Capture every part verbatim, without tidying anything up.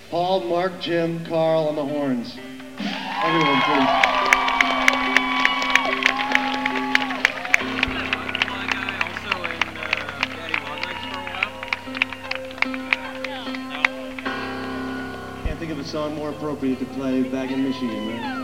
Paul, Mark, Jim, Carl on the horns. Everyone, please. Think of a song more appropriate to play back in Michigan, right?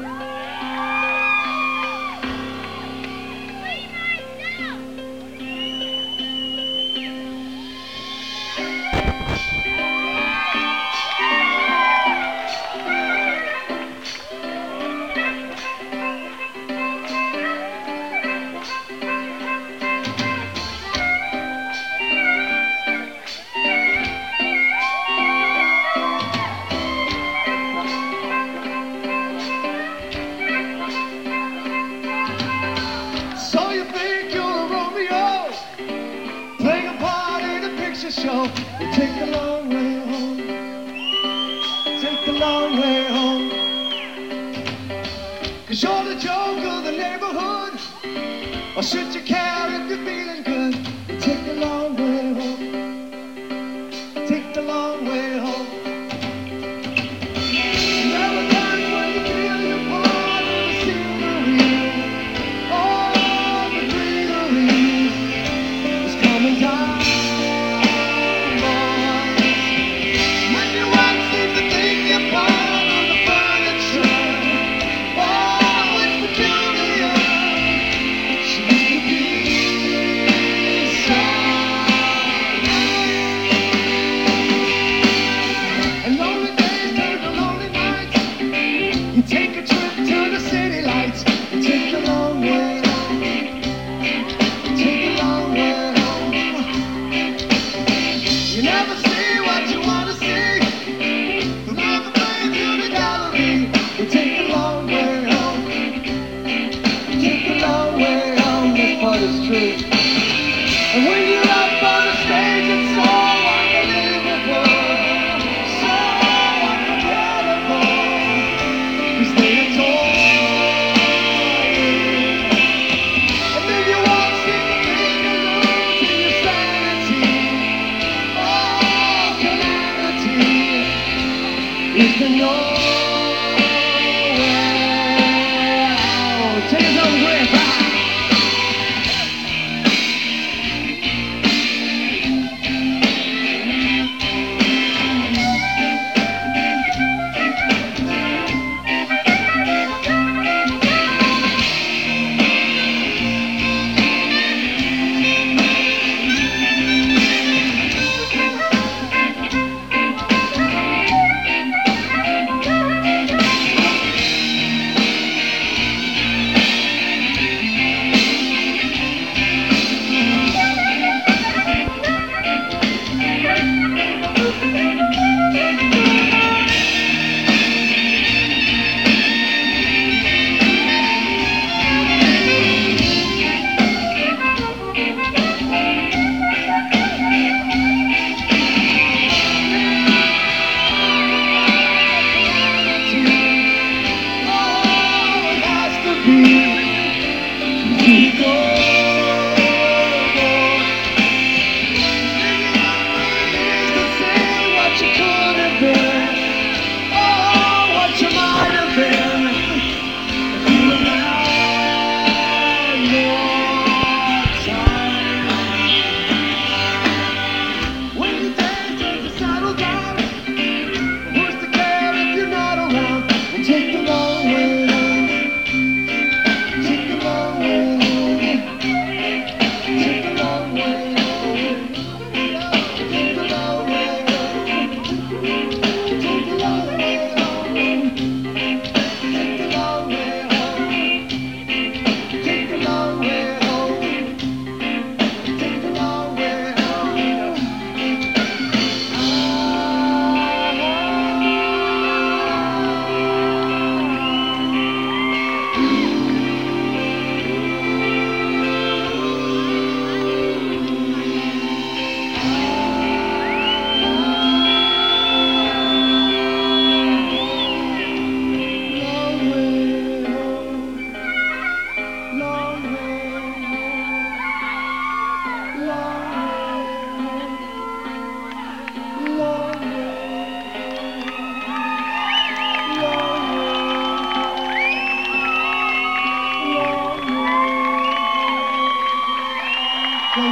Show. We take the long way home. Take the long way home. Cause you're the joke of the neighborhood. Or should you care if you're feeling good? We take the long way home. Take the long way home. There were times when you feel you're part of the scenery. All the greenery is coming down.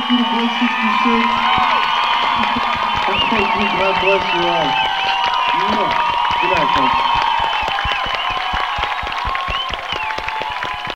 you to one sixty-six. Thank you. God bless you all. Good night, folks.